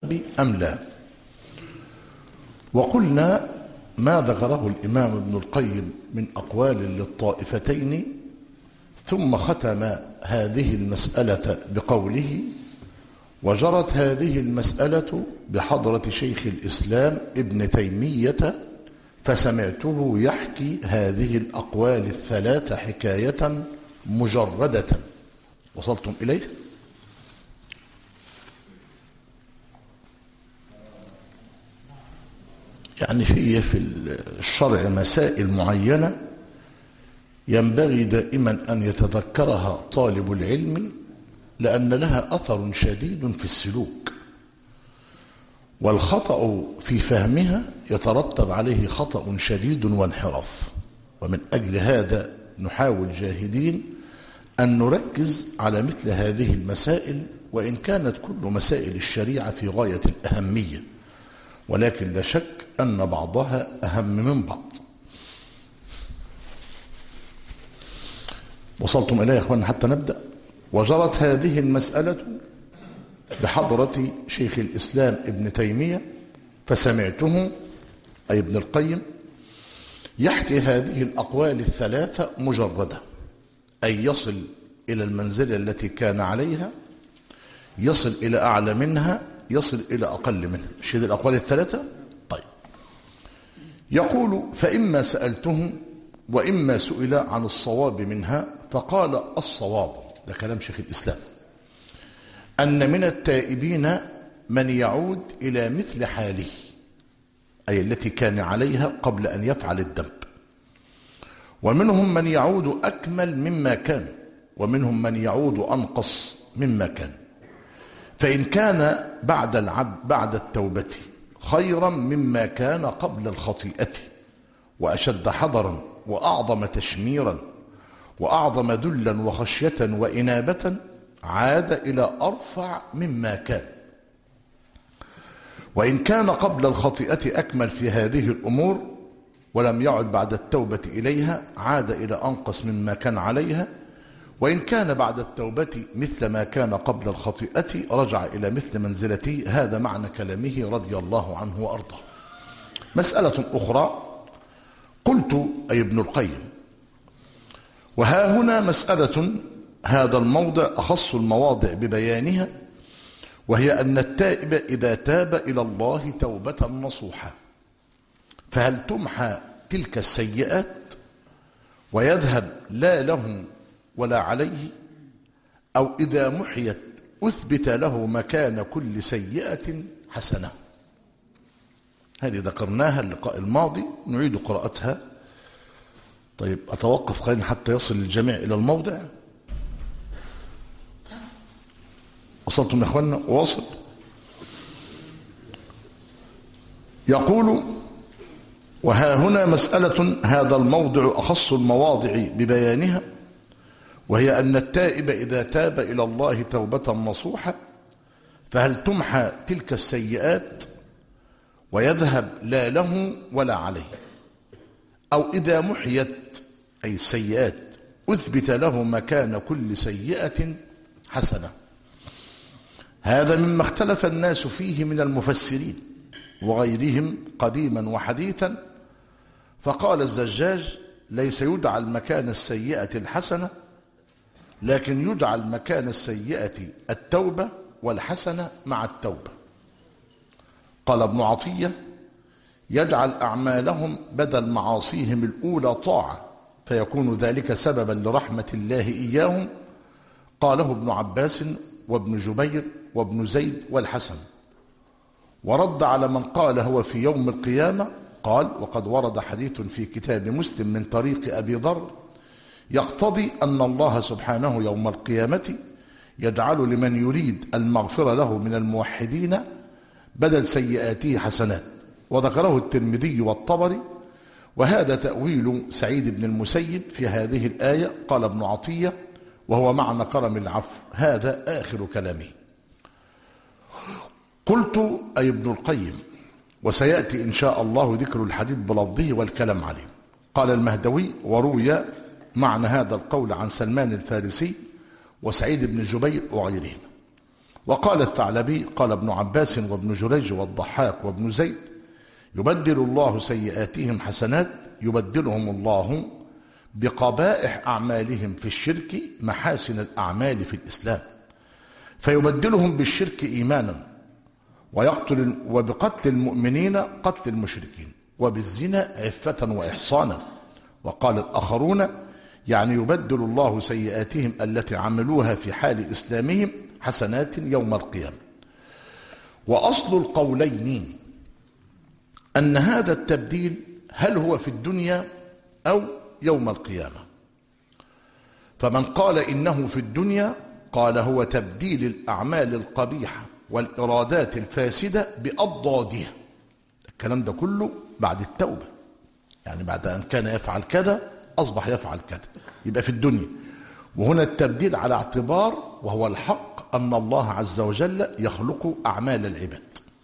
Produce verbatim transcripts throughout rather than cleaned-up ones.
أم لا؟ وقلنا ما ذكره الإمام ابن القيم من أقوال للطائفتين، ثم ختم هذه المسألة بقوله: وجرت هذه المسألة بحضرة شيخ الإسلام ابن تيمية فسمعته يحكي هذه الأقوال الثلاث حكاية مجردة. وصلتم إليه؟ يعني في في الشرع مسائل معينة ينبغي دائما أن يتذكرها طالب العلم، لأن لها أثر شديد في السلوك، والخطأ في فهمها يترتب عليه خطأ شديد وانحراف. ومن أجل هذا نحاول جاهدين أن نركز على مثل هذه المسائل، وإن كانت كل مسائل الشريعة في غاية الأهمية، ولكن لا شك أن بعضها أهم من بعض. وصلتم إليه يا أخوان حتى نبدأ؟ وجرت هذه المسألة بحضرة شيخ الإسلام ابن تيمية فسمعته، أي ابن القيم، يحكي هذه الأقوال الثلاثة مجردة، أي يصل إلى المنزلة التي كان عليها، يصل إلى أعلى منها، يصل إلى أقل منها. مش هذه الأقوال الثلاثة؟ طيب، يقول: فإما سألته وإما سئل عن الصواب منها، فقال: الصواب، ده كلام شيخ الإسلام، أن من التائبين من يعود إلى مثل حاله، أي التي كان عليها قبل أن يفعل الذنب، ومنهم من يعود أكمل مما كان، ومنهم من يعود أنقص مما كان. فإن كان بعد العبد بعد التوبة خيرا مما كان قبل الخطيئة، وأشد حذرا وأعظم تشميرا وأعظم ذلا وخشية وإنابة، عاد إلى أرفع مما كان. وإن كان قبل الخطيئة أكمل في هذه الأمور ولم يعد بعد التوبة إليها، عاد إلى أنقص مما كان عليها. وإن كان بعد التوبة مثل ما كان قبل الخطيئة، رجع إلى مثل منزلته. هذا معنى كلامه رضي الله عنه وأرضاه. مسألة أخرى، قلت أي ابن القيم: وها هنا مسألة، هذا الموضع أخص المواضع ببيانها، وهي أن التائب إذا تاب إلى الله توبة نصوحة، فهل تمحى تلك السيئات ويذهب لا له ولا عليه، أو إذا محيت أثبت له مكان كل سيئة حسنة؟ هذه ذكرناها اللقاء الماضي، نعيد قراءتها. طيب، أتوقف قليلا حتى يصل الجميع إلى الموضع. وصلتم يا أخوانا؟ واصل. يقول: وها هنا مسألة، هذا الموضع أخص المواضع ببيانها، وهي أن التائب إذا تاب إلى الله توبة نصوحة، فهل تمحى تلك السيئات ويذهب لا له ولا عليه، أو إذا محيت أي السيئات أثبت له مكان كل سيئة حسنة؟ هذا مما اختلف الناس فيه من المفسرين وغيرهم قديما وحديثا. فقال الزجاج: ليس يجعل مكان السيئة الحسنة، لكن يجعل مكان السيئة التوبة، والحسنة مع التوبة. قال ابن عطية: يجعل أعمالهم بدل معاصيهم الأولى طاعة، فيكون ذلك سببا لرحمة الله إياهم. قاله ابن عباس وابن جبير وابن زيد والحسن. ورد على من قال هو في يوم القيامة، قال: وقد ورد حديث في كتاب مسلم من طريق أبي ذر يقتضي أن الله سبحانه يوم القيامة يجعل لمن يريد المغفرة له من الموحدين بدل سيئاته حسنات. وذكره الترمذي والطبري. وهذا تأويل سعيد بن المسيب في هذه الآية. قال ابن عطية: وهو معنى كرم العفو. هذا آخر كلامه. قلت أي ابن القيم: وسيأتي إن شاء الله ذكر الحديث بلفظه والكلام عليه. قال المهدوي: وروي معنى هذا القول عن سلمان الفارسي وسعيد بن جبير وغيرهم. وقال الثعلبي قال ابن عباس وابن جريج والضحاك وابن زيد يبدل الله سيئاتهم حسنات يبدلهم الله بقبائح أعمالهم في الشرك محاسن الأعمال في الإسلام، فيبدلهم بالشرك إيمانا، ويقتل وبقتل المؤمنين قتل المشركين، وبالزنا عفة وإحصانا. وقال الآخرون يعني يبدل الله سيئاتهم التي عملوها في حال إسلامهم حسنات يوم القيامة. وأصل القولين أن هذا التبديل هل هو في الدنيا أو يوم القيامة. فمن قال إنه في الدنيا قال هو تبديل الأعمال القبيحة والإرادات الفاسدة بأضدادها. الكلام ده كله بعد التوبة، يعني بعد أن كان يفعل كذا أصبح يفعل كذا، يبقى في الدنيا. وهنا التبديل على اعتبار وهو الحق أن الله عز وجل يخلق أعمال العباد.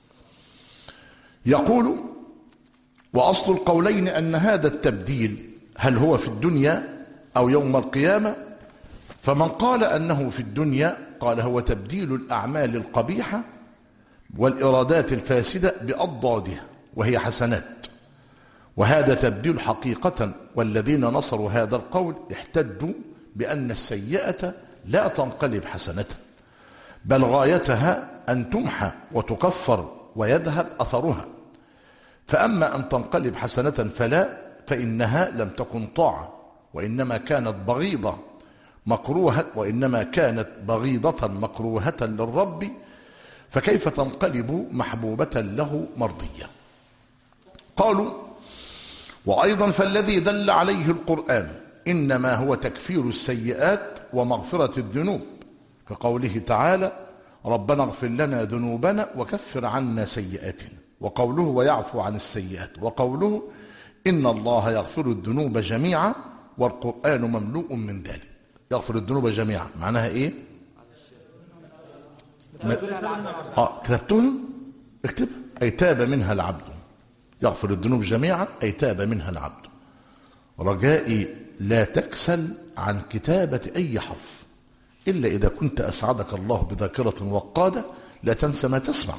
يقول وأصل القولين أن هذا التبديل هل هو في الدنيا أو يوم القيامة. فمن قال أنه في الدنيا قال هو تبديل الأعمال القبيحة والإرادات الفاسدة بأضدادها وهي حسنات، وهذا تبديل حقيقة. والذين نصروا هذا القول احتجوا بأن السيئة لا تنقلب حسنة، بل غايتها أن تمحى وتكفر ويذهب أثرها. فأما أن تنقلب حسنة فلا، فإنها لم تكن طاعة، وإنما كانت بغيضة مكروهة وإنما كانت بغيضة مكروهة للرب، فكيف تنقلب محبوبة له مرضية. قالوا وأيضا فالذي دل عليه القرآن إنما هو تكفير السيئات ومغفرة الذنوب، كقوله تعالى ربنا اغفر لنا ذنوبنا وكفر عنا سيئاتنا، وقوله ويعفو عن السيئات، وقوله إن الله يغفر الذنوب جميعا والقرآن مملوء من ذلك. يغفر الذنوب جميعا معناها إيه؟ آه كتبتها؟ اكتب أي تاب منها العبد. يغفر الذنوب جميعا أي تاب منها العبد. رجائي لا تكسل عن كتابة أي حرف إلا إذا كنت أسعدك الله بذاكرة وقادة لا تنسى ما تسمع.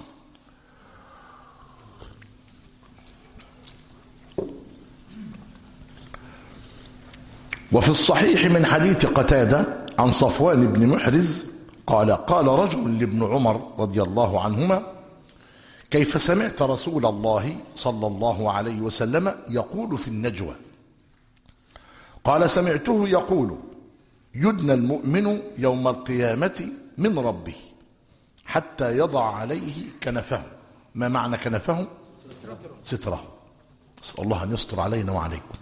وفي الصحيح من حديث قتادة عن صفوان بن محرز قال قال رجل لابن عمر رضي الله عنهما كيف سمعت رسول الله صلى الله عليه وسلم يقول في النجوى؟ قال سمعته يقول يدنى المؤمن يوم القيامة من ربه حتى يضع عليه كنفه. ما معنى كنفه؟ ستره. نسأل الله أن يستر علينا وعليكم.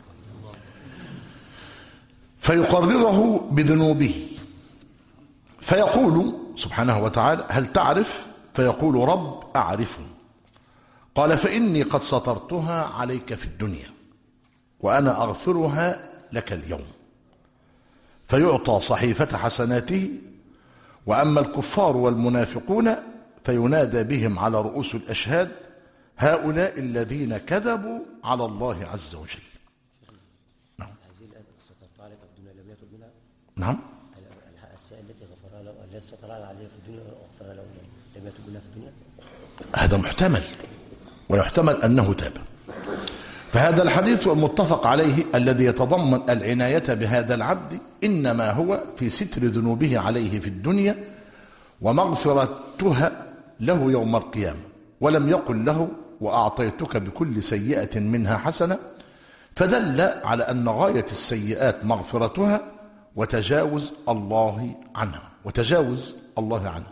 فيقرره بذنوبه فيقول سبحانه وتعالى هل تعرف؟ فيقول رب أعرف. قال فإني قد سترتها عليك في الدنيا وأنا أغفرها لك اليوم. فيعطى صحيفة حسناته. وأما الكفار والمنافقون فينادى بهم على رؤوس الأشهاد هؤلاء الذين كذبوا على الله عز وجل. نعم. نعم. التي غفرها له التي سترها عليه في الدنيا وغفرها له لم يتب منها في الدنيا. هذا محتمل، ويحتمل أنه تاب. فهذا الحديث المتفق عليه الذي يتضمن العناية بهذا العبد إنما هو في ستر ذنوبه عليه في الدنيا ومغفرتها له يوم القيامة، ولم يقل له وأعطيتك بكل سيئة منها حسنة، فدل على أن غاية السيئات مغفرتها وتجاوز الله عنها وتجاوز الله عنها.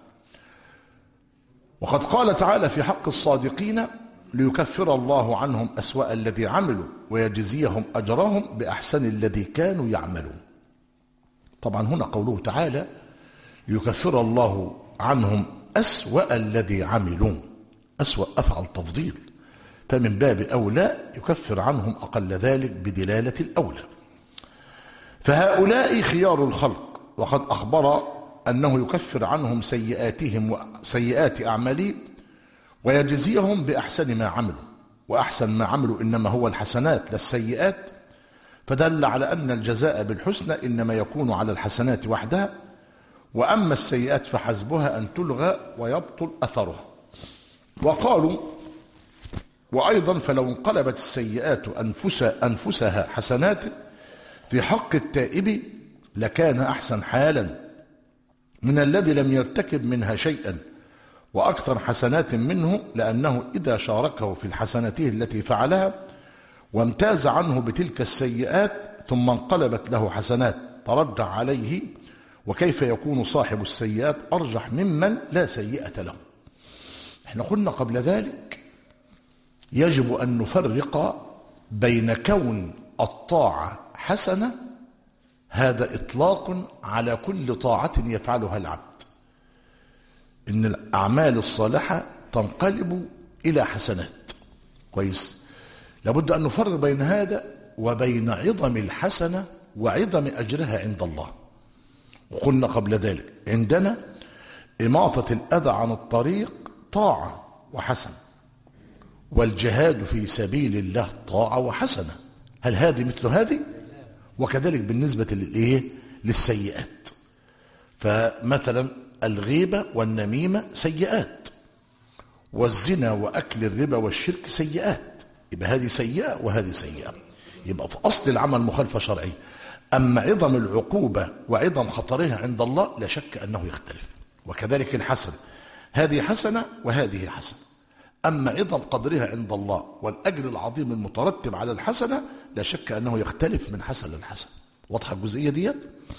وقد قال تعالى في حق الصادقين ليكفر الله عنهم أسوأ الذي عملوا ويجزيهم أجرهم بأحسن الذي كانوا يعملون. طبعا هنا قوله تعالى ليكفر الله عنهم أسوأ الذي عملوا، أسوأ أفعل تفضيل، فمن باب أولى يكفر عنهم أقل ذلك بدلالة الأولى. فهؤلاء خيار الخلق، وقد أخبر أنه يكفر عنهم سيئاتهم وسيئات أعمالهم ويجزيهم بأحسن ما عملوا، وأحسن ما عملوا إنما هو الحسنات لا السيئات، فدل على أن الجزاء بالحسنى إنما يكون على الحسنات وحدها، وأما السيئات فحسبها أن تلغى ويبطل أثرها. وقالوا وأيضا فلو انقلبت السيئات أنفس أنفسها حسنات في حق التائب لكان أحسن حالا من الذي لم يرتكب منها شيئا وأكثر حسنات منه، لأنه إذا شاركه في الحسناته التي فعلها وامتاز عنه بتلك السيئات ثم انقلبت له حسنات ترجع عليه، وكيف يكون صاحب السيئات أرجح ممن لا سيئة له. احنا قلنا قبل ذلك يجب أن نفرق بين كون الطاعة حسنة، هذا إطلاق على كل طاعة يفعلها العبد، إن الأعمال الصالحة تنقلب إلى حسنات. كويس، لابد أن نفرق بين هذا وبين عظم الحسنة وعظم أجرها عند الله. وقلنا قبل ذلك عندنا إماطة الأذى عن الطريق طاعة وحسنة، والجهاد في سبيل الله طاعة وحسنة. هل هذه مثل هذه؟ وكذلك بالنسبة للإيه؟ للسيئات. فمثلا الغيبة والنميمة سيئات، والزنا وأكل الربا والشرك سيئات، يبقى هذه سيئة وهذه سيئة، يبقى في أصل العمل مخالفة شرعية. أما عظم العقوبة وعظم خطرها عند الله لا شك أنه يختلف. وكذلك الحسنة، هذه حسنة وهذه حسنة، أما عظم قدرها عند الله والأجر العظيم المترتب على الحسنة لا شك أنه يختلف من حسن للحسن. واضحة الجزئية دي؟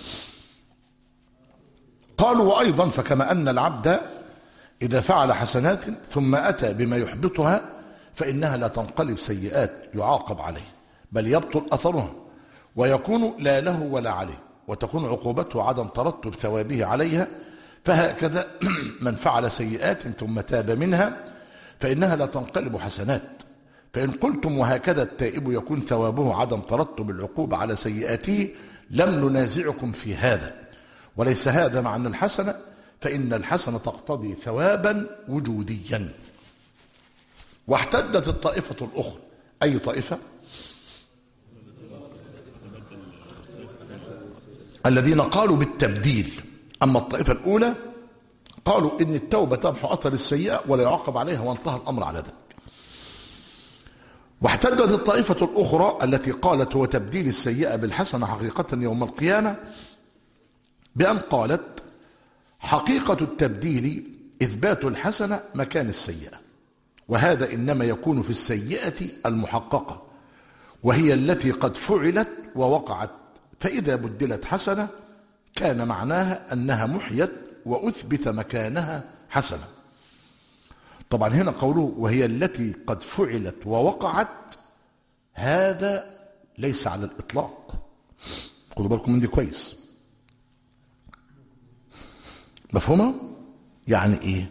قالوا وأيضا فكما أن العبد إذا فعل حسنات ثم أتى بما يحبطها فإنها لا تنقلب سيئات يعاقب عليه، بل يبطل أثرها ويكون لا له ولا عليه، وتكون عقوبته عدم ترتب ثوابه عليها. فهكذا من فعل سيئات ثم تاب منها فإنها لا تنقلب حسنات. فإن قلتم وهكذا التائب يكون ثوابه عدم ترتب العقوبة على سيئاته لم ننازعكم في هذا، وليس هذا معنى الحسنة، فإن الحسنة تقتضي ثوابا وجوديا. واحتجت الطائفة الأخرى، أي طائفة؟ الذين قالوا بالتبديل. أما الطائفة الأولى قالوا إن التوبة تمحو أثر السيئة ولا يعاقب عليها، وانتهى الأمر على ذلك. واحتجت الطائفة الأخرى التي قالت هو تبديل السيئة بالحسنة حقيقة يوم القيامة بأن قالت حقيقة التبديل إثبات الحسنة مكان السيئة، وهذا إنما يكون في السيئة المحققة وهي التي قد فعلت ووقعت، فإذا بدلت حسنة كان معناها أنها محيت وأثبت مكانها حسنة. طبعا هنا قوله وهي التي قد فعلت ووقعت، هذا ليس على الإطلاق، خدوا بالكم من دي كويس. مفهومة؟ يعني إيه؟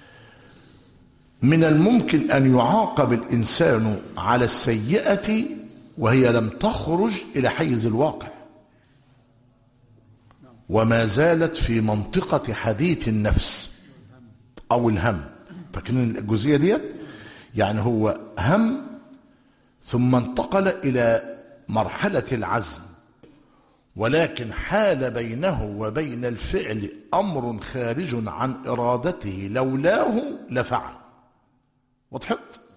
من الممكن أن يعاقب الإنسان على السيئة وهي لم تخرج إلى حيز الواقع وما زالت في منطقة حديث النفس أو الهم. فاكرين الجزئية ديت؟ يعني هو هم ثم انتقل إلى مرحلة العزم، ولكن حال بينه وبين الفعل أمر خارج عن إرادته لولاه لفعل. وضحت؟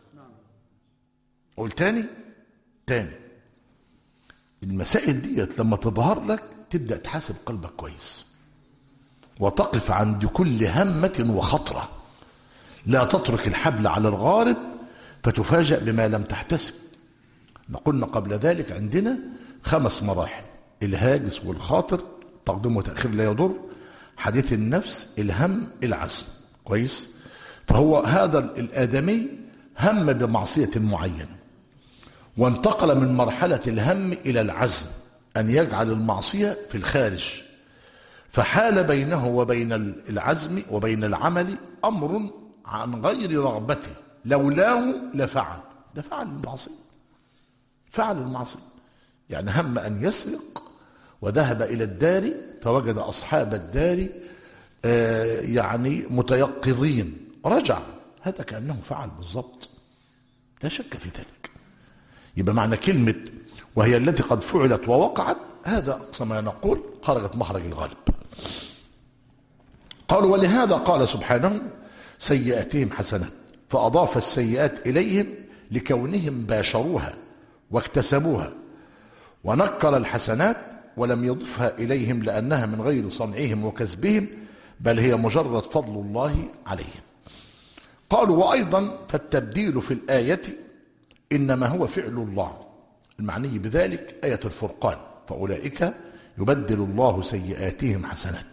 قول تاني تاني المسائل ديت لما تظهر لك تبدأ تحاسب قلبك كويس وتقف عند كل همة وخطرة، لا تترك الحبل على الغارب فتفاجأ بما لم تحتسب. قلنا قبل ذلك عندنا خمس مراحل: الهاجس والخاطر، تقديم وتأخير لا يضر، حديث النفس، الهم، العزم. كويس؟ فهو هذا الآدمي هم بمعصية معينة وانتقل من مرحلة الهم إلى العزم أن يجعل المعصية في الخارج، فحال بينه وبين العزم وبين العمل أمر عن غير رغبته لولاه لفعل. ده فعل المعصية، فعل المعصية. يعني هم أن يسرق وذهب إلى الدار فوجد أصحاب الدار آه يعني متيقظين، رجع، هذا كأنه فعل بالضبط، لا شك في ذلك. يبقى معنى كلمة وهي التي قد فعلت ووقعت، هذا أقصى ما نقول خرجت مخرج الغالب. قالوا ولهذا قال سبحانه سيئاتهم حسنات، فأضاف السيئات إليهم لكونهم باشروها واكتسبوها، ونكر الحسنات ولم يضفها إليهم لأنها من غير صنعهم وكسبهم، بل هي مجرد فضل الله عليهم. قالوا وأيضا فالتبديل في الآية إنما هو فعل الله، المعني بذلك آية الفرقان، فأولئك يبدل الله سيئاتهم حسنات.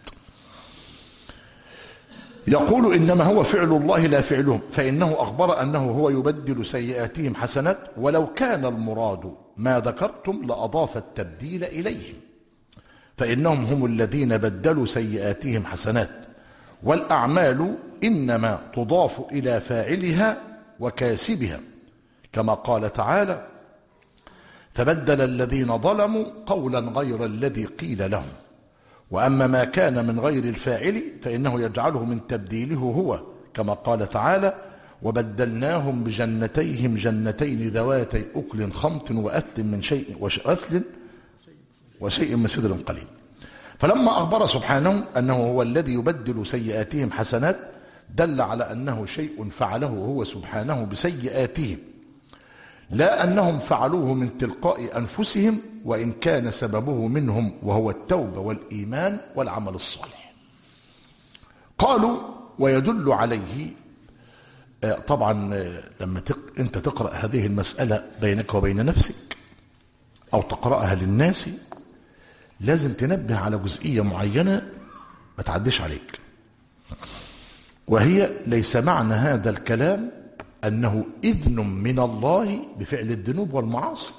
يقول إنما هو فعل الله لا فعلهم، فإنه أخبر أنه هو يبدل سيئاتهم حسنات، ولو كان المراد ما ذكرتم لأضاف التبديل إليهم، فإنهم هم الذين بدلوا سيئاتهم حسنات، والأعمال إنما تضاف إلى فاعلها وكاسبها، كما قال تعالى فبدل الذين ظلموا قولا غير الذي قيل لهم، وأما ما كان من غير الفاعل فإنه يجعله من تبديله هو، كما قال تعالى وبدلناهم بجنتيهم جنتين ذواتي أكل خمط وأثل من شيء وأثل وشيء من سدر قليل. فلما أخبر سبحانه أنه هو الذي يبدل سيئاتهم حسنات دل على أنه شيء فعله هو سبحانه بسيئاتهم، لا أنهم فعلوه من تلقاء أنفسهم، وإن كان سببه منهم وهو التوبة والإيمان والعمل الصالح. قالوا ويدل عليه، طبعا لما أنت تقرأ هذه المسألة بينك وبين نفسك أو تقرأها للناس لازم تنبه على جزئية معينة ما تعديش عليك، وهي ليس معنى هذا الكلام أنه إذن من الله بفعل الذنوب والمعاصي.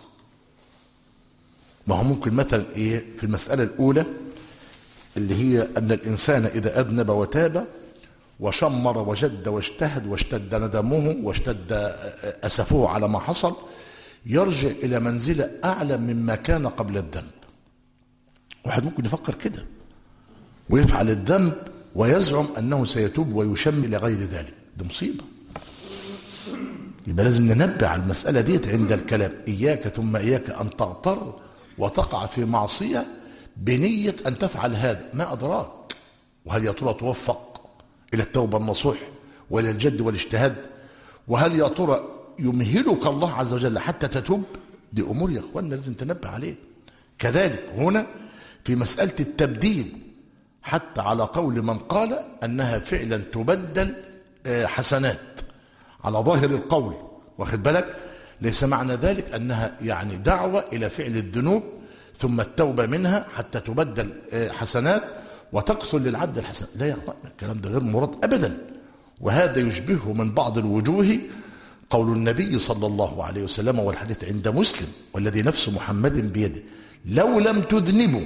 ما هو ممكن مثلا إيه في المسألة الأولى اللي هي أن الإنسان إذا أذنب وتاب وشمر وجد واجتهد واشتد ندمه واشتد أسفه على ما حصل يرجع إلى منزلة أعلى مما كان قبل الذنب. واحد ممكن يفكر كده ويفعل الذنب ويزعم أنه سيتوب ويشم إلى غير ذلك، ده مصيبة. يبقى لازم ننبه على المسألة ديت عند الكلام، إياك ثم إياك أن تغتر وتقع في معصية بنية أن تفعل هذا، ما أدراك، وهل يا ترى توفق إلى التوبة النصوح وإلى الجد والاجتهاد، وهل يا ترى يمهلك الله عز وجل حتى تتوب؟ دي أمور يا أخواننا لازم تنبه عليه. كذلك هنا في مسألة التبديل، حتى على قول من قال أنها فعلا تبدل حسنات على ظاهر القول، واخد بالك، ليس معنى ذلك أنها يعني دعوة إلى فعل الذنوب ثم التوبة منها حتى تبدل حسنات وتكثر للعبد الحسنات. لا يا أخوان، الكلام ده غير مراد أبدا، وهذا يشبهه من بعض الوجوه قول النبي صلى الله عليه وسلم، والحديث عند مسلم والذي نفس محمد بيده لو لم تذنبوا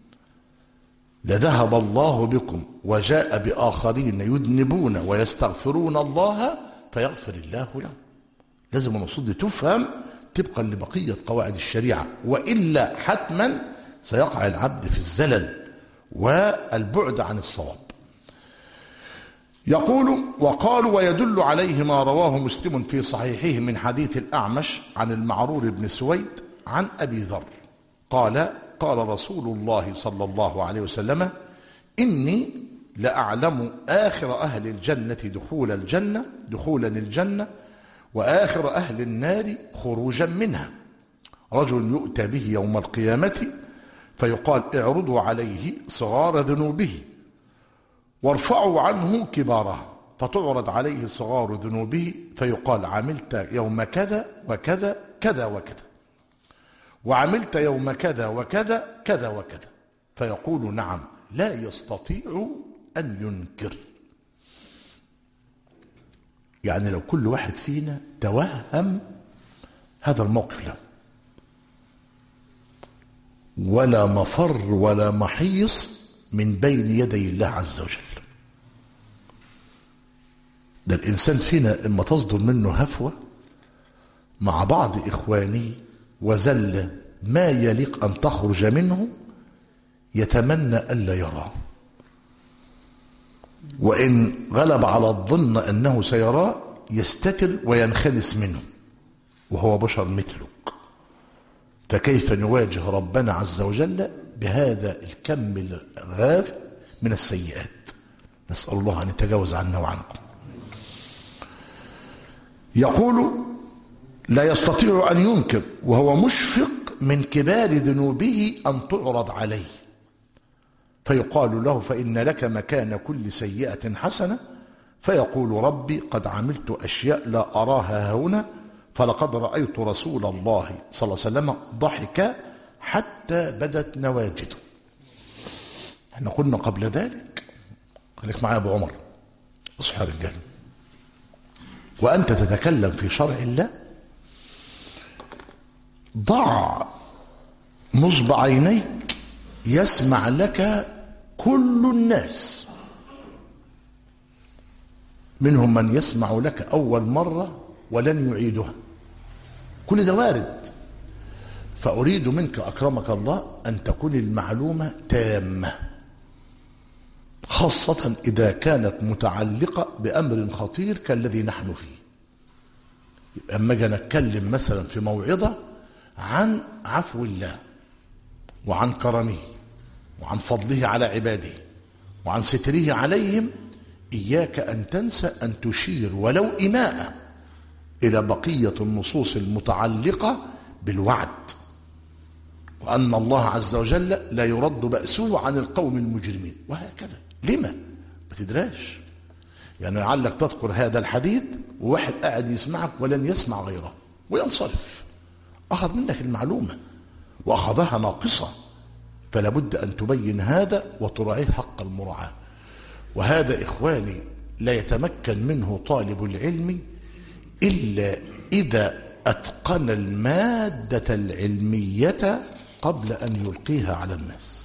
لذهب الله بكم وجاء بآخرين يذنبون ويستغفرون الله فيغفر الله لهم. لازم النصوص دي تفهم طبقا لبقية قواعد الشريعة، وإلا حتما سيقع العبد في الزلل والبعد عن الصواب. يقول وقالوا ويدل عليه ما رواه مسلم في صحيحه من حديث الأعمش عن المعرور بن سويد عن أبي ذر قال قال رسول الله صلى الله عليه وسلم إني لأعلم آخر أهل الجنة دخول الجنة دخولا الجنة وآخر أهل النار خروجا منها، رجل يؤتى به يوم القيامة فيقال اعرضوا عليه صغار ذنوبه وارفعوا عنه كبارها، فتعرض عليه صغار ذنوبه فيقال عملت يوم كذا وكذا كذا وكذا، وعملت يوم كذا وكذا كذا وكذا، فيقول نعم، لا يستطيع أن ينكر. يعني لو كل واحد فينا توهم هذا الموقف له، ولا مفر ولا محيص من بين يدي الله عز وجل. ده الإنسان فينا إما تصدر منه هفوة مع بعض إخوانه وزل ما يليق أن تخرج منه يتمنى ألا يراه، وإن غلب على الظن أنه سيراه يستتر وينخلص منه وهو بشر مثلك. فكيف نواجه ربنا عز وجل بهذا الكم الغاف من السيئات؟ نسأل الله أن يتجاوز عنا وعنكم. يقول لا يستطيع أن ينكر وهو مشفق من كبار ذنوبه أن تعرض عليه، فيقال له فإن لك مكان كل سيئة حسنة، فيقول ربي قد عملت أشياء لا أراها هنا، فلقد رأيت رسول الله صلى الله عليه وسلم ضحك حتى بدت نواجده. احنا قلنا قبل ذلك، خليك معايا أبو عمر، اصحى رجال، وأنت تتكلم في شرع الله ضع نصب عينيك يسمع لك كل الناس، منهم من يسمع لك أول مرة ولن يعيدها، كل ده وارد. فأريد منك أكرمك الله أن تكون المعلومة تامة، خاصة إذا كانت متعلقة بأمر خطير كالذي نحن فيه. أما جاء نتكلم مثلا في موعظة عن عفو الله وعن كرمه وعن فضله على عباده وعن ستره عليهم، إياك أن تنسى أن تشير ولو إماءة إلى بقية النصوص المتعلقة بالوعد، وأن الله عز وجل لا يرد بأسه عن القوم المجرمين، وهكذا. لما؟ ما تدراش، يعني لعلك تذكر هذا الحديث وواحد قاعد يسمعك ولن يسمع غيره وينصرف، أخذ منك المعلومة وأخذها ناقصة، فلا بد أن تبين هذا وتراعيه حق المراعاة. وهذا إخواني لا يتمكن منه طالب العلم إلا إذا أتقن المادة العلمية قبل أن يلقيها على الناس.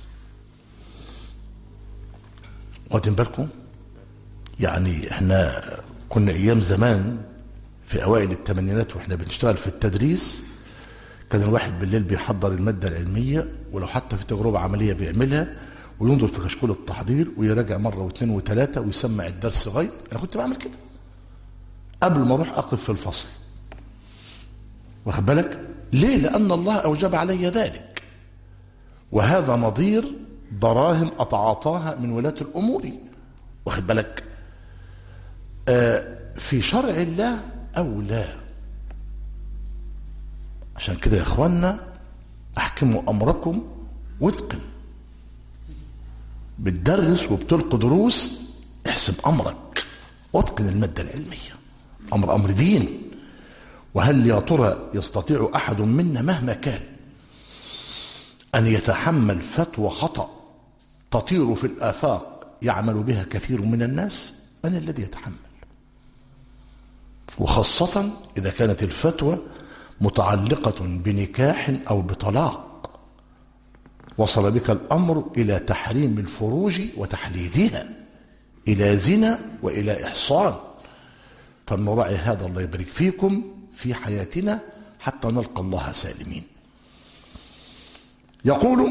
واخدين بالكم؟ يعني احنا كنا أيام زمان في أوائل الثمانينات واحنا بنشتغل في التدريس، كان الواحد بالليل بيحضر المادة العلمية، ولو حتى في تجربة عملية بيعملها وينظر في كشكول التحضير ويراجع مرة واثنين وثلاثة ويسمع الدرس غيب. أنا كنت بعمل كده قبل ما أروح أقف في الفصل، واخد بالك؟ ليه؟ لأن الله أوجب علي ذلك، وهذا نظير دراهم أتعاطاها من ولاة الأمور، واخد بالك؟ آه في شرع الله أو لا. عشان كده يا إخواننا أحكموا أمركم واتقن، بتدرس وبتلقي دروس، احسب أمرك واتقن المادة العلمية، أمر أمر دين. وهل يا ترى يستطيع أحد منا مهما كان أن يتحمل فتوى خطأ تطير في الآفاق يعمل بها كثير من الناس؟ من الذي يتحمل؟ وخاصة إذا كانت الفتوى متعلقة بنكاح أو بطلاق، وصل بك الأمر إلى تحريم الفروج وتحليلها، إلى زنا وإلى إحصان. فلنراعي هذا، الله يبارك فيكم، في حياتنا حتى نلقى الله سالمين. يقول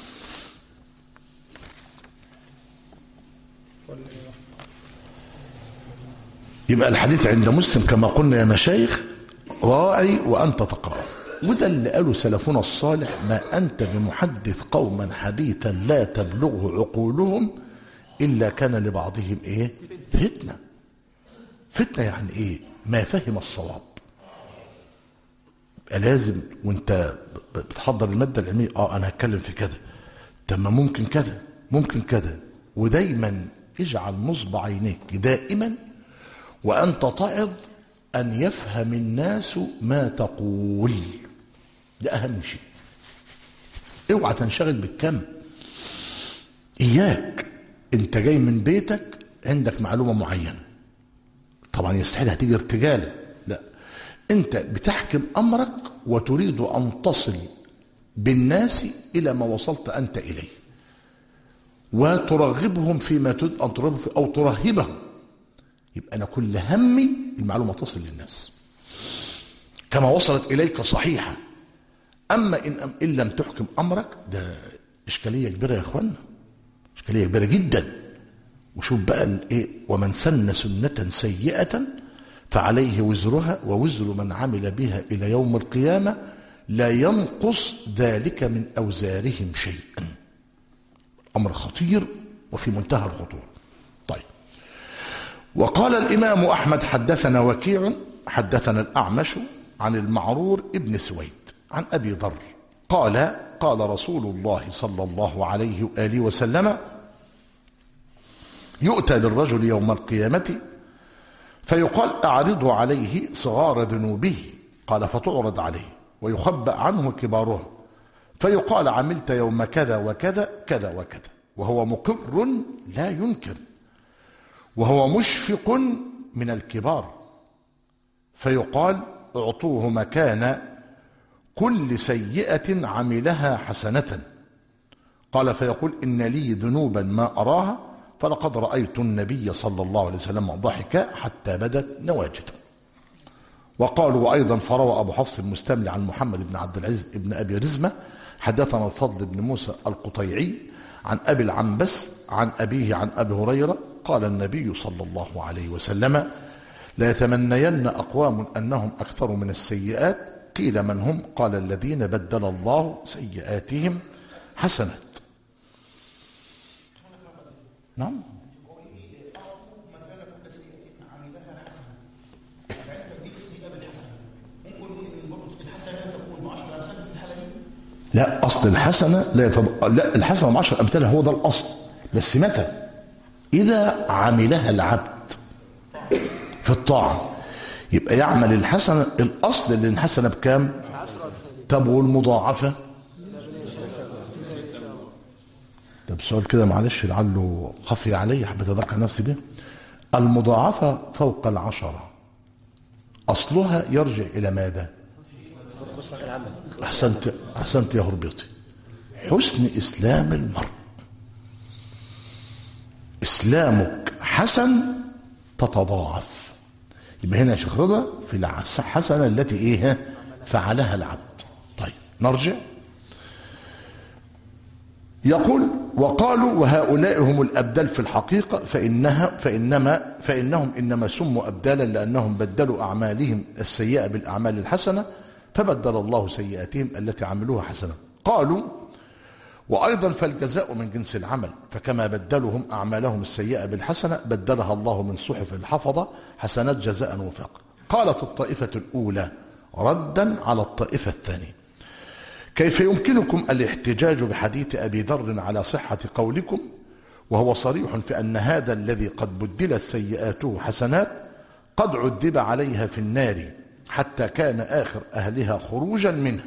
يبقى الحديث عند مسلم كما قلنا يا مشايخ، راعي وأنت تقرأ. وده اللي قاله سلفنا الصالح: ما أنت بمحدث قوما حديثا لا تبلغه عقولهم إلا كان لبعضهم إيه؟ فتنة. فتنة يعني إيه؟ ما فهم الصواب. لازم وانت بتحضر المادة العلمية، اه انا هتكلم في كذا، طب ما ممكن كذا ممكن كذا، ودايما اجعل نصب عينيك دائما وانت تعظ ان يفهم الناس ما تقول. ده اهم شيء. اوعى تنشغل بالكم. اياك انت جاي من بيتك عندك معلومة معينة، طبعا يستحيل هتيجي ارتجالا، لا، انت بتحكم امرك وتريد ان تصل بالناس الى ما وصلت انت اليه، وترغبهم فيما تريد ان ترغبهم فيه او ترهبهم. يبقى انا كل همي المعلومه تصل للناس كما وصلت اليك صحيحه. اما ان ان لم تحكم امرك، ده اشكاليه كبيره يا اخوانا، اشكاليه كبيره جدا. وشوف بقى الايه: ومن سن سنه سيئه فعليه وزرها ووزر من عمل بها إلى يوم القيامة لا ينقص ذلك من أوزارهم شيئا. أمر خطير وفي منتهى الخطورة. طيب، وقال الإمام أحمد حدثنا وكيع حدثنا الأعمش عن المعرور ابن سويد عن أبي ذر قال قال رسول الله صلى الله عليه وآله وسلم يؤتى بالرجل يوم القيامة فيقال أعرضوا عليه صغار ذنوبه قال فتعرض عليه ويخبأ عنه كبارها فيقال عملت يوم كذا وكذا كذا وكذا وهو مقر لا ينكر وهو مشفق من الكبار فيقال اعطوه مكان كل سيئة عملها حسنة قال فيقول إن لي ذنوبا ما أراها فلقد رأيت النبي صلى الله عليه وسلم ضحك حتى بدت نواجذه. وقالوا وأيضا فروى أبو حفص المستملي عن محمد بن عبد العزيز بن أبي رزمة حدثنا الفضل بن موسى القطيعي عن أبي العنبس عن أبيه عن أبي هريرة قال النبي صلى الله عليه وسلم لا يتمنين أقوام أنهم أكثر من السيئات قيل من هم قال الذين بدل الله سيئاتهم حسنات. نعم لا أصل الحسنة لا يتض... لا الحسنة بعشر أمثالها هو ده الأصل بس متى إذا عملها العبد في الطاعة يبقى يعمل الحسنة الأصل اللي الحسنة بكام طب والمضاعفة طب سؤال كده معلش لعله خفي علي حبيت أذكر نفسي به المضاعفة فوق العشرة أصلها يرجع إلى ماذا أحسنت أحسنت يا هربيطي حسن إسلام المرء إسلامك حسن تتضاعف يبقى هنا يا شيخ رضا في الحسنة التي إيه فعلها العبد. طيب نرجع يقول وقالوا وهؤلاء هم الأبدال في الحقيقة فإنها فإنما فإنهم إنما سموا أبدالا لأنهم بدلوا أعمالهم السيئة بالأعمال الحسنة فبدل الله سيئاتهم التي عملوها حسنة. قالوا وأيضا فالجزاء من جنس العمل فكما بدلهم أعمالهم السيئة بالحسنة بدلها الله من صحف الحفظة حسنات جزاء وفاقا. قالت الطائفة الأولى ردا على الطائفة الثانية كيف يمكنكم الاحتجاج بحديث أبي ذر على صحة قولكم وهو صريح في أن هذا الذي قد بدلت سيئاته حسنات قد عذب عليها في النار حتى كان آخر أهلها خروجا منها.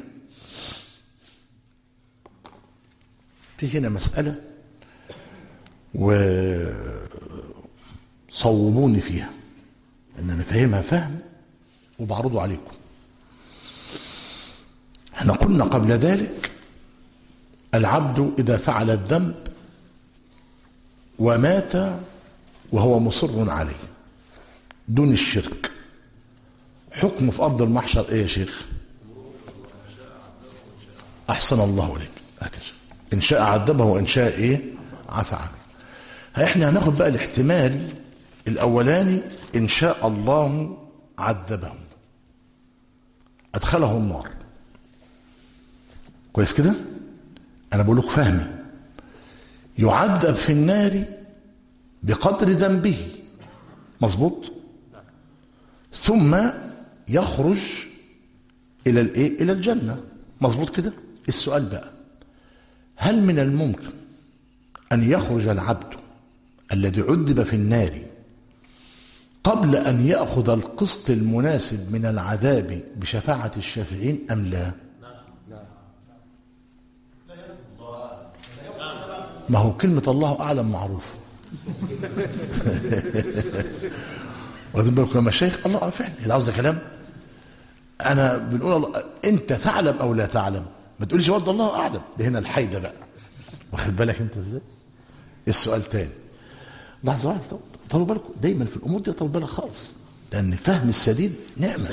في هنا مسألة وصوبوني فيها أن أنا فهمها فهم وبعرضه عليكم. احنا قلنا قبل ذلك العبد إذا فعل الذنب ومات وهو مصر عليه دون الشرك حكمه في أرض المحشر إيه يا شيخ؟ أحسن الله عليك إن شاء عذبه وإن شاء إيه عفى عنه. احنا هناخد بقى الاحتمال الأولاني إن شاء الله عذبه أدخله النار كويس كده أنا بقول لك فهمي يعذب في النار بقدر ذنبه مظبوط ثم يخرج إلى الإيه إلى الجنة مظبوط كده. السؤال بقى هل من الممكن أن يخرج العبد الذي عذب في النار قبل أن يأخذ القسط المناسب من العذاب بشفاعة الشافعين أم لا؟ ما هو كلمة الله أعلم معروف واخدين بالكم يا مشايخ الله فعلا إذا عاوز كلام أنا بنقول الله أنت تعلم أو لا تعلم ما تقوليش برضه الله أعلم ده هنا الحيدة بقى واخد بالك أنت إزاي؟ السؤال تاني لحظة واحدة طولوا بالكم دايما في الأمور دي طولوا بالك خالص لأن فهم السديد نعمة.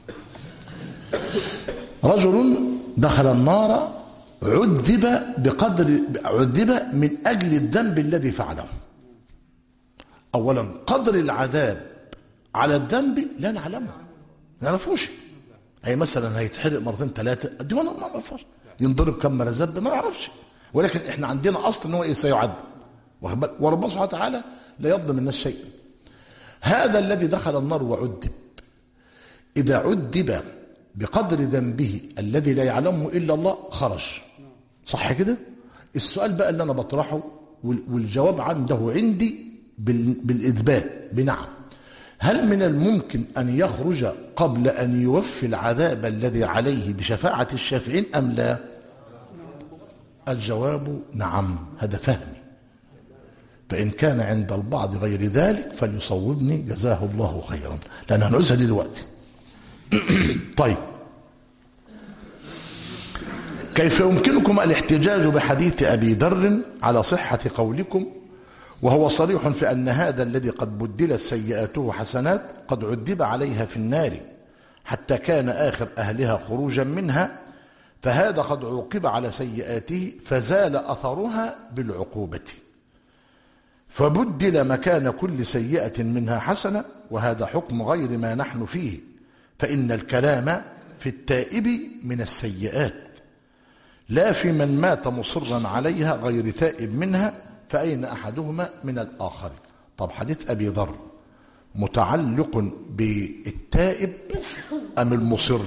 رجل دخل النار عذب بقدر عذب من أجل الذنب الذي فعله. أولا قدر العذاب على الذنب لا نعلمه ما نعرفوش أي مثلا هيتحرق مرتين ثلاثة دي ما نعرفهاش ينضرب كم مرزب ما نعرفش ولكن احنا عندنا أصل ان هو إيه سيعذب وربنا سبحانه وتعالى لا يظلم الناس شيئا. هذا الذي دخل النار وعذب إذا عذب بقدر ذنبه الذي لا يعلمه إلا الله خرج، صح كده؟ السؤال بقى اللي أنا بطرحه والجواب عنده عندي بالإثبات بنعم، هل من الممكن أن يخرج قبل أن يوفي العذاب الذي عليه بشفاعة الشافعين أم لا؟ الجواب نعم، هذا فهمي، فإن كان عند البعض غير ذلك فليصوبني جزاه الله خيرا، لأن هنعوزها دي دلوقتي. طيب، كيف يمكنكم الاحتجاج بحديث أبي ذر على صحة قولكم وهو صريح في أن هذا الذي قد بدلت سيئاته حسنات قد عذب عليها في النار حتى كان آخر أهلها خروجا منها، فهذا قد عوقب على سيئاته فزال أثرها بالعقوبة، فبدل مكان كل سيئة منها حسنة، وهذا حكم غير ما نحن فيه، فإن الكلام في التائب من السيئات لا في من مات مصرا عليها غير تائب منها، فأين أحدهما من الآخر؟ طب حديث أبي ذر متعلق بالتائب أم المصر؟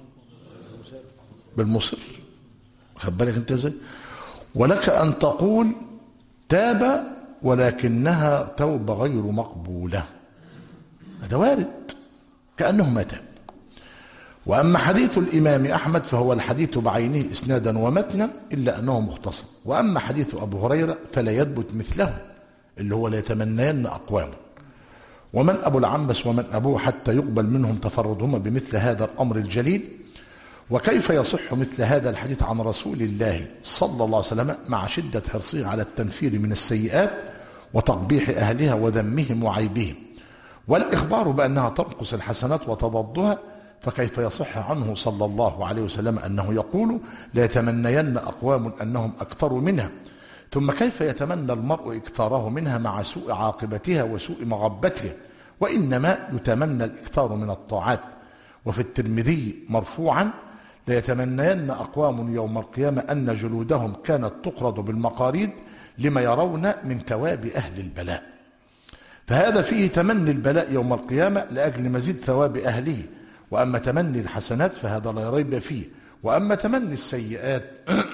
بالمصر، خد بالك انت ازاي؟ ولك أن تقول تاب ولكنها توبة غير مقبولة، هذا وارد كأنه ما تاب. وأما حديث الإمام أحمد فهو الحديث بعينه إسنادا ومتنا إلا أنه مختصر، وأما حديث أبو هريرة فلا يثبت مثله اللي هو لا يتمنين أقوام، ومن أبو العنبس ومن أبوه حتى يقبل منهم تفردهما بمثل هذا الأمر الجليل. وكيف يصح مثل هذا الحديث عن رسول الله صلى الله عليه وسلم مع شدة حرصه على التنفير من السيئات وتقبيح أهلها وذمهم وعيبهم والإخبار بأنها تنقص الحسنات وتضدها؟ فكيف يصح عنه صلى الله عليه وسلم أنه يقول لا يتمنين أقوام أنهم أكثر منها، ثم كيف يتمنى المرء إكثاره منها مع سوء عاقبتها وسوء مغبتها، وإنما يتمنى الإكثار من الطاعات. وفي الترمذي مرفوعا لا يتمنين أقوام يوم القيامة أن جلودهم كانت تقرض بالمقاريد لما يرون من ثواب أهل البلاء، فهذا فيه تمني البلاء يوم القيامة لأجل مزيد ثواب أهله، وأما تمني الحسنات فهذا لا ريب فيه، وأما تمني السيئات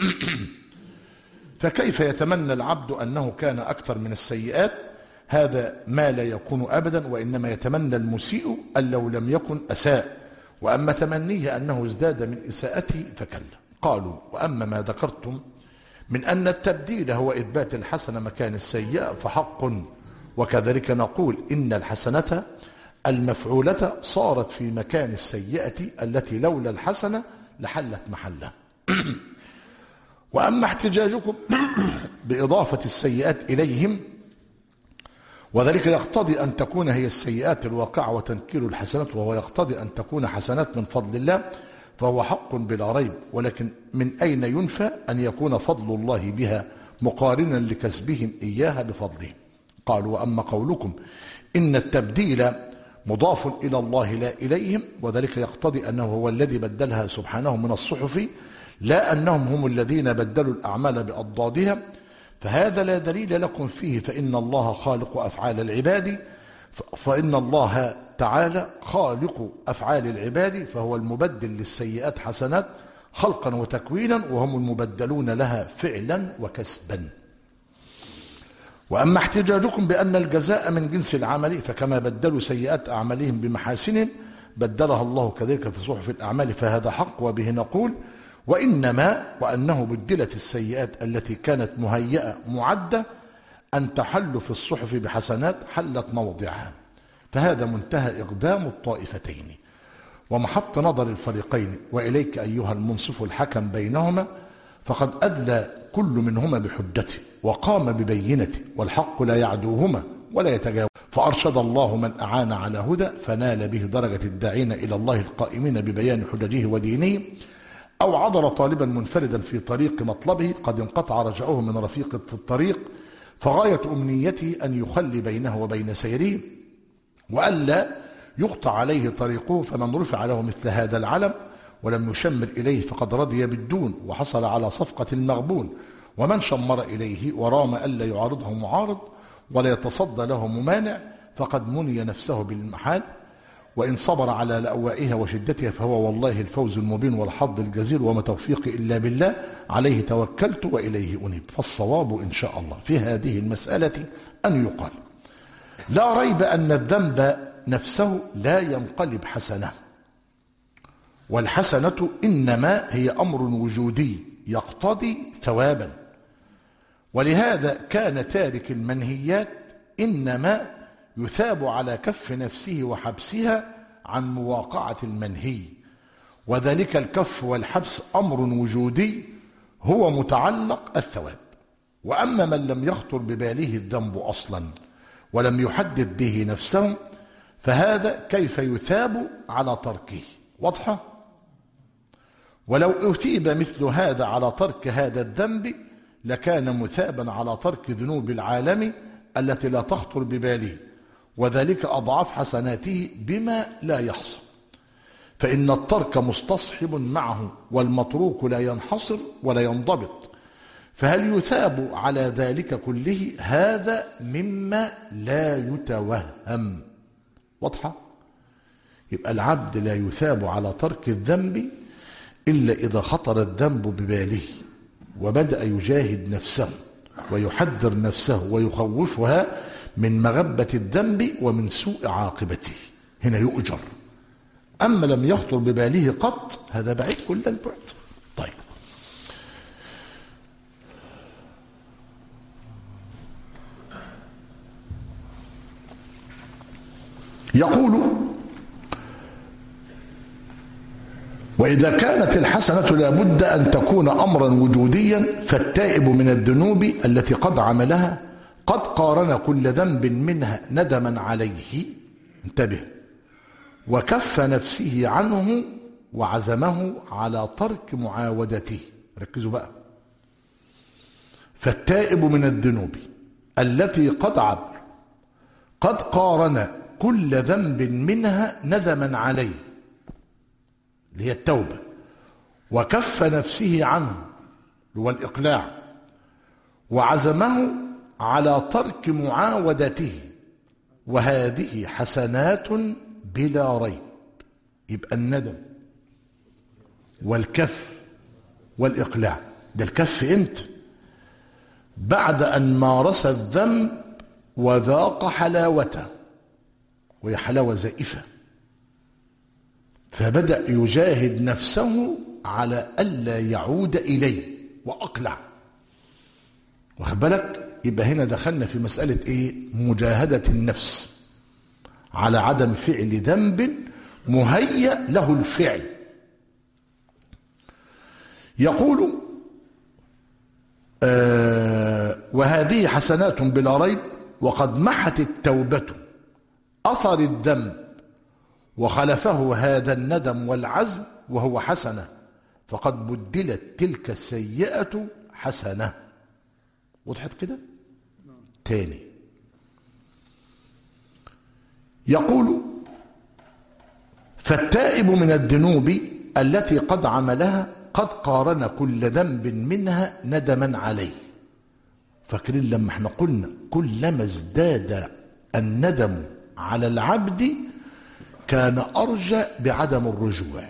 فكيف يتمنى العبد أنه كان أكثر من السيئات؟ هذا ما لا يكون أبدا، وإنما يتمنى المسيء أن لو لم يكن أساء، وأما تمنيه أنه ازداد من إساءته فكلا. قالوا وأما ما ذكرتم من أن التبديل هو إثبات الحسنة مكان السيئة فحق، وكذلك نقول إن الحسنة المفعولة صارت في مكان السيئة التي لولا الحسنة لحلت محلها. وأما احتجاجكم بإضافة السيئات إليهم وذلك يقتضي أن تكون هي السيئات الواقعة وتنكير الحسنات، وهو يقتضي أن تكون حسنات من فضل الله، فهو حق بلا ريب، ولكن من أين ينفى أن يكون فضل الله بها مقارنا لكسبهم إياها بفضله؟ قالوا وأما قولكم إن التبديل مضاف إلى الله لا إليهم، وذلك يقتضي أنه هو الذي بدلها سبحانه من الصحف لا أنهم هم الذين بدلوا الأعمال بأضدادها، فهذا لا دليل لكم فيه، فإن الله خالق أفعال العباد، فإن الله تعالى خالق أفعال العباد، فهو المبدل للسيئات حسنات خلقا وتكوينا، وهم المبدلون لها فعلا وكسبا. وأما احتجاجكم بأن الجزاء من جنس العمل، فكما بدلوا سيئات أعمالهم بمحاسنهم بدلها الله كذلك في صحف الأعمال، فهذا حق، وبه نقول وإنما وأنه بدلت السيئات التي كانت مهيئة معدة أن تحل في الصحف بحسنات حلت موضعها، فهذا منتهى إقدام الطائفتين ومحط نظر الفريقين، وإليك أيها المنصف الحكم بينهما، فقد أدلى كل منهما بحجته وقام ببينته، والحق لا يعدوهما ولا يتجاوز، فأرشد الله من أعان على هدى فنال به درجة الداعين إلى الله القائمين ببيان حججه ودينه، أو عذر طالبا منفردا في طريق مطلبه قد انقطع رجعه من رفيق في الطريق، فغاية أمنيته أن يخلي بينه وبين سيره وألا يقطع عليه طريقه، فمن رفع له مثل هذا العلم ولم يشمر إليه فقد رضي بالدون وحصل على صفقة المغبون، ومن شمر إليه ورام ألا يعارضه معارض ولا يتصدى له ممانع فقد مني نفسه بالمحال، وإن صبر على لأوائها وشدتها فهو والله الفوز المبين والحظ الجزيل، وما توفيقي إلا بالله، عليه توكلت وإليه أنيب. فالصواب إن شاء الله في هذه المسألة أن يقال: لا ريب أن الذنب نفسه لا ينقلب حسنة، والحسنة إنما هي أمر وجودي يقتضي ثوابا، ولهذا كان تارك المنهيات إنما يثاب على كف نفسه وحبسها عن مواقعة المنهي، وذلك الكف والحبس أمر وجودي هو متعلق الثواب. وأما من لم يخطر بباله الذنب أصلا ولم يحدد به نفسه فهذا كيف يثاب على تركه؟ واضحة؟ ولو أثيب مثل هذا على ترك هذا الذنب لكان مثابا على ترك ذنوب العالم التي لا تخطر بباله، وذلك أضعاف حسناته بما لا يحصى، فإن الترك مستصحب معه، والمتروك لا ينحصر ولا ينضبط، فهل يثاب على ذلك كله؟ هذا مما لا يتوهم. واضحة؟ يبقى العبد لا يثاب على ترك الذنب إلا إذا خطر الذنب بباله وبدأ يجاهد نفسه ويحذر نفسه ويخوفها من مغبة الذنب ومن سوء عاقبته، هنا يؤجر. أما لم يخطر بباله قط هذا بعيد كل البعد. طيب، يقول: وإذا كانت الحسنة لابد أن تكون أمرا وجوديا فالتائب من الذنوب التي قد عملها قد قارن كل ذنب منها ندما عليه، انتبه، وكف نفسه عنه وعزمه على ترك معاودته. ركزوا بقى، فالتائب من الذنوب التي قد عمل قد قارن كل ذنب منها ندما عليه اللي هي التوبة، وكف نفسه عنه هو الإقلاع، وعزمه على ترك معاودته، وهذه حسنات بلا ريب. يبقى الندم والكف والإقلاع، ده الكف امتى؟ بعد أن مارس الذنب وذاق حلاوته، وهي حلاوة زائفة، فبدأ يجاهد نفسه على ألا يعود إليه وأقلع. واخد بالك؟ يبقى هنا دخلنا في مسألة إيه؟ مجاهدة النفس على عدم فعل ذنب مهيأ له الفعل. يقول: آه وهذه حسنات بلا ريب، وقد محت التوبة أثر الذنب وخلفه هذا الندم والعزم وهو حسنة، فقد بدلت تلك السيئة حسنة. وضحت كده؟ تاني يقول: فالتائب من الذنوب التي قد عملها قد قارن كل ذنب منها ندما عليه. فاكرين لما احنا قلنا كلما ازداد الندم على العبد كان أرجى بعدم الرجوع.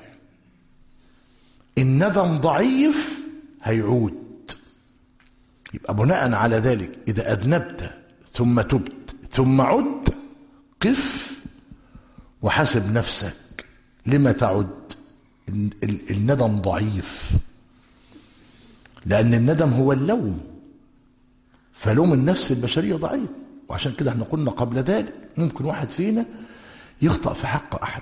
الندم ضعيف هيعود. يبقى بناء على ذلك إذا أذنبت ثم تبت ثم عدت قف وحاسب نفسك لما تعد. الندم ضعيف، لأن الندم هو اللوم، فلوم النفس البشرية ضعيف. وعشان كده احنا قلنا قبل ذلك ممكن واحد فينا يخطأ في حق أحد،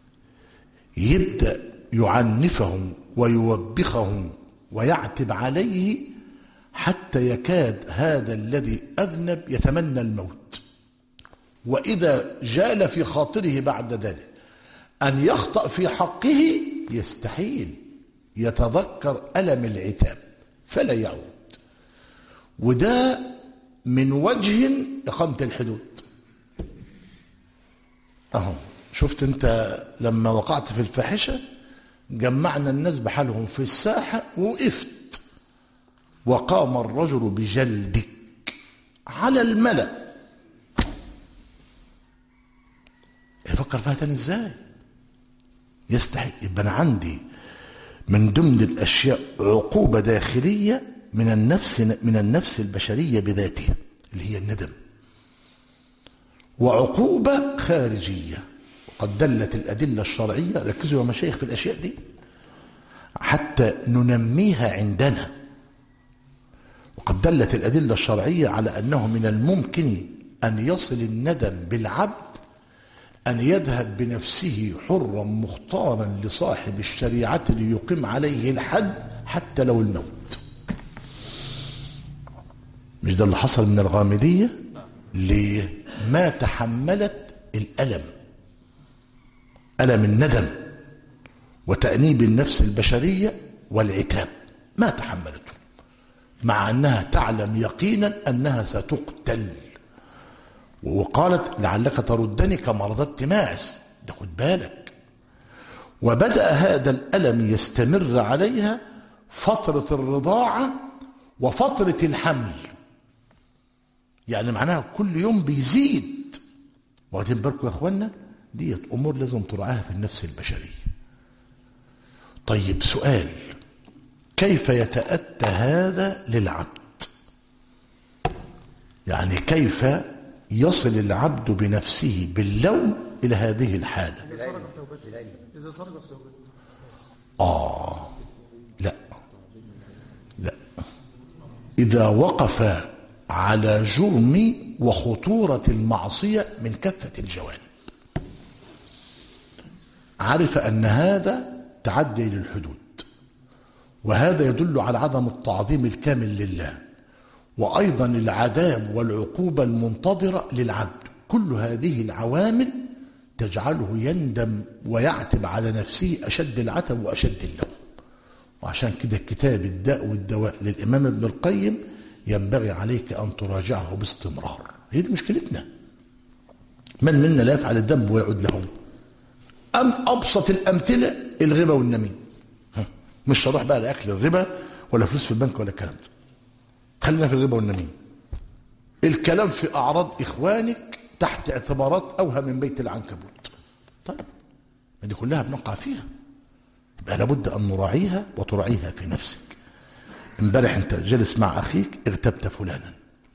يبدأ يعنفه ويوبخه ويعتب عليه حتى يكاد هذا الذي أذنب يتمنى الموت. وإذا جال في خاطره بعد ذلك أن يخطأ في حقه يستحيل، يتذكر ألم العتاب فلا يعود. وده من وجه إقامة الحدود. أهو شفت أنت لما وقعت في الفاحشة جمعنا الناس بحالهم في الساحة ووقفت، وقام الرجل بجلدك على الملأ يفكر فيها تاني ازاي؟ يستحي. يبقى انا عندي من ضمن الاشياء عقوبة داخلية من النفس من النفس البشرية بذاتها اللي هي الندم، وعقوبة خارجية. وقد دلت الأدلة الشرعية، ركزوا يا مشايخ في الأشياء دي حتى ننميها عندنا. وقد دلت الأدلة الشرعية على أنه من الممكن أن يصل الندم بالعبد أن يذهب بنفسه حرا مختارا لصاحب الشريعة ليقيم عليه الحد حتى لو الموت. مش ده اللي حصل من الغامدية؟ ليه؟ ما تحملت الألم، ألم الندم وتأنيب النفس البشرية والعتاب، ما تحملته، مع أنها تعلم يقينا أنها ستقتل. وقالت لعلك تردني كما رددت ماعز، ده خد بالك. وبدأ هذا الألم يستمر عليها فترة الرضاعة وفترة الحمل، يعني معناها كل يوم بيزيد. واخدين بالكم يا اخوانا؟ ديت امور لازم تراعاها في النفس البشريه. طيب سؤال، كيف يتأتى هذا للعبد؟ يعني كيف يصل العبد بنفسه باللوم إلى هذه الحالة؟ إذا صرف في توبته إذا صرف في توبته آه لا لا إذا وقف على جرم وخطورة المعصية من كافة الجوانب، عرف أن هذا تعدي للحدود، وهذا يدل على عدم التعظيم الكامل لله، وأيضا العذاب والعقوبة المنتظرة للعبد. كل هذه العوامل تجعله يندم ويعتب على نفسه أشد العتب وأشد اللوم. وعشان كده كتاب الداء والدواء للإمام ابن القيم ينبغي عليك أن تراجعه باستمرار. هي دي مشكلتنا، من منا لا يفعل الذنب ويعود له. أم أبسط الأمثلة الغيبة والنميمة، مش هروح بقى لأكل الربا ولا فلوس في البنك ولا الكلام ده، خلينا في الغيبة والنميمة. الكلام في أعراض إخوانك تحت اعتبارات أوهى من بيت العنكبوت. طيب دي كلها بنقع فيها، يبقى لابد أن نراعيها وتراعيها في نفسك. امبارح أنت جالس مع أخيك اغتبت فلانا،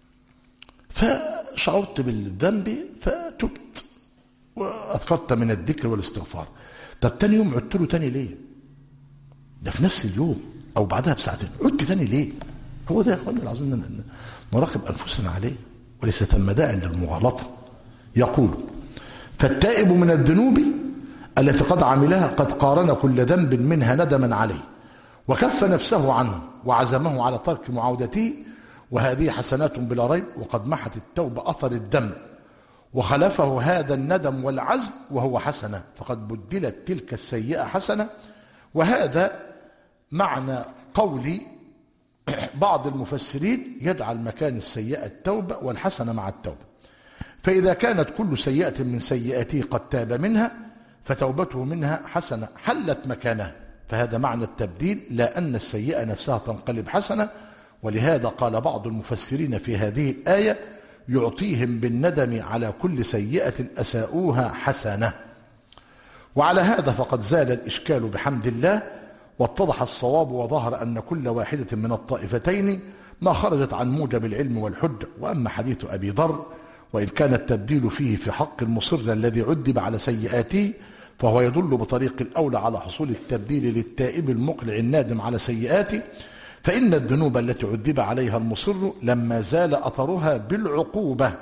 فشعرت بالذنب فتبت وأذكرت من الذكر والاستغفار. طب تاني يوم عدت له تاني ليه؟ ده في نفس اليوم أو بعدها بساعتين عدت تاني ليه؟ هو ده يا أخواني اللي عاوزين نراقب أنفسنا عليه، وليس ثم داعي للمغالطة. يقول: فالتائب من الذنوب التي قد عملها قد قارن كل ذنب منها ندما عليه، وكف نفسه عنه وعزمه على ترك معاودته، وهذه حسنات بلا ريب، وقد محت التوبة أثر الذنب وخلفه هذا الندم والعزم وهو حسنة، فقد بدلت تلك السيئة حسنة. وهذا معنى قول بعض المفسرين يجعل مكان السيئة التوبة والحسنة مع التوبة، فإذا كانت كل سيئة من سيئاته قد تاب منها فتوبته منها حسنة حلت مكانها، فهذا معنى التبديل، لا أن السيئة نفسها تنقلب حسنة. ولهذا قال بعض المفسرين في هذه الآية: يعطيهم بالندم على كل سيئة أساءوها حسنة. وعلى هذا فقد زال الإشكال بحمد الله، واتضح الصواب، وظهر أن كل واحدة من الطائفتين ما خرجت عن موجب العلم والحجة. وأما حديث أبي ذر وإن كان التبديل فيه في حق المصر الذي عذب على سيئاته، فهو يدل بطريق الأولى على حصول التبديل للتائب المقلع النادم على سيئاته، فإن الذنوب التي عذب عليها المصر لما زال أثرها بالعقوبة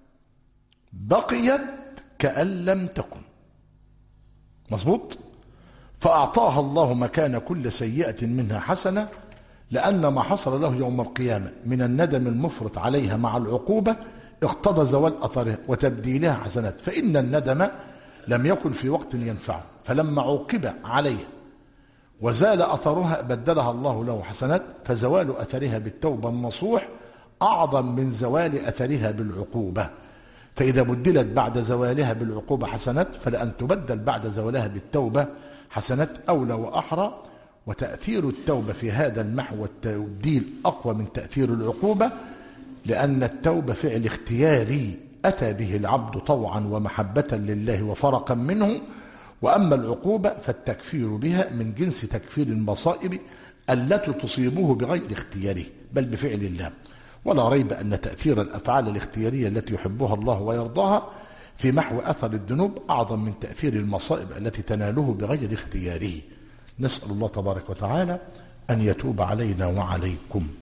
بقيت كأن لم تكن. مظبوط؟ فأعطاها الله مكان كل سيئة منها حسنة، لأن ما حصل له يوم القيامة من الندم المفرط عليها مع العقوبة اقتضى زوال أثرها وتبديلها حسنات، فإن الندم لم يكن في وقت ينفعه، فلما عوقب عليها وزال أثرها بدلها الله له حسنات، فزوال أثرها بالتوبة النصوح أعظم من زوال أثرها بالعقوبة. فإذا بدلت بعد زوالها بالعقوبة حسنات، فلأن تبدل بعد زوالها بالتوبة حسنات أولى وأحرى. وتأثير التوبة في هذا المحو والتبديل أقوى من تأثير العقوبة، لأن التوبة فعل اختياري أتى به العبد طوعا ومحبة لله وفرقا منه. وأما العقوبة فالتكفير بها من جنس تكفير المصائب التي تصيبه بغير اختياره بل بفعل الله. ولا ريب أن تأثير الأفعال الاختيارية التي يحبها الله ويرضاها في محو أثر الذنوب أعظم من تأثير المصائب التي تناله بغير اختياره. نسأل الله تبارك وتعالى أن يتوب علينا وعليكم.